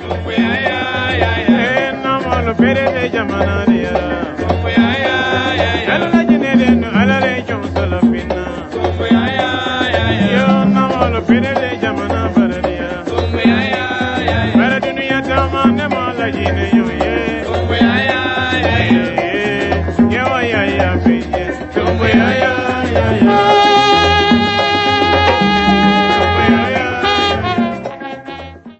namolo perede jamana dia ala jinele no ala re jom sala finna yo namolo perede jamana baradia bara dunia tamane mala jine